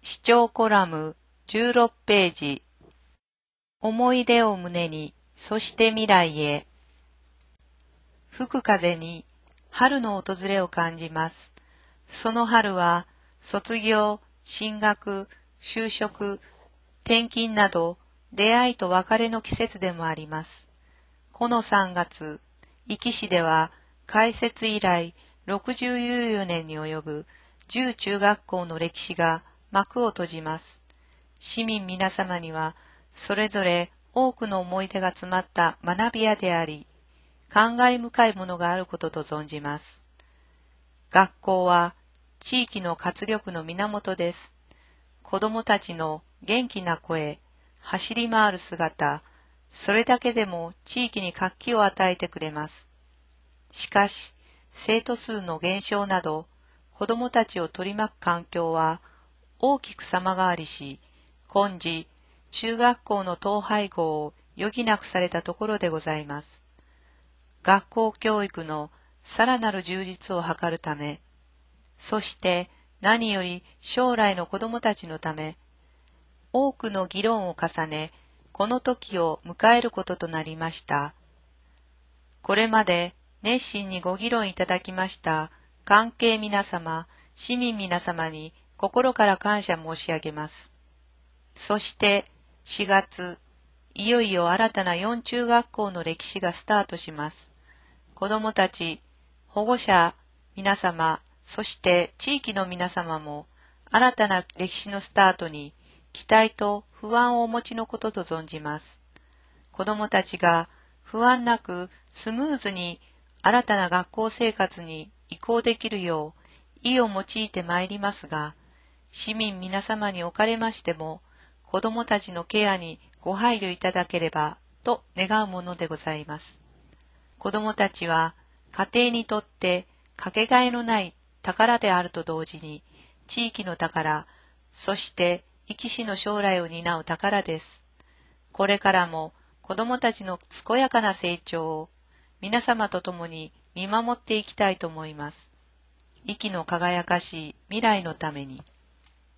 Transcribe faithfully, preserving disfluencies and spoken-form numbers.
視聴コラムじゅうろくページ。思い出を胸に、そして未来へ。吹く風に春の訪れを感じます。その春は卒業、進学、就職、転勤など出会いと別れの季節でもあります。このさんがつ、壱岐市では開設以来ろくじゅうよねんに及ぶじゅう中学校の歴史が幕を閉じます。市民皆様にはそれぞれ多くの思い出が詰まった学び舎であり、感慨深いものがあることと存じます。学校は地域の活力の源です。子供たちの元気な声、走り回る姿、それだけでも地域に活気を与えてくれます。しかし、生徒数の減少など、子供たちを取り巻く環境は大きく様変わりし、今時、中学校の統廃合を余儀なくされたところでございます。学校教育のさらなる充実を図るため、そして何より将来の子供たちのため、多くの議論を重ね、この時を迎えることとなりました。これまで熱心にご議論いただきました関係皆様、市民皆様に心から感謝申し上げます。そしてしがつ、いよいよ新たなよん中学校の歴史がスタートします。子どもたち、保護者、皆様、そして地域の皆様も新たな歴史のスタートに期待と不安をお持ちのことと存じます。子どもたちが不安なくスムーズに新たな学校生活に移行できるよう意を用いてまいりますが、市民皆様におかれましても、子どもたちのケアにご配慮いただければと願うものでございます。子どもたちは家庭にとってかけがえのない宝であると同時に、地域の宝、そして壱岐市の将来を担う宝です。これからも子どもたちの健やかな成長を皆様と共に見守っていきたいと思います。壱岐の輝かしい未来のために。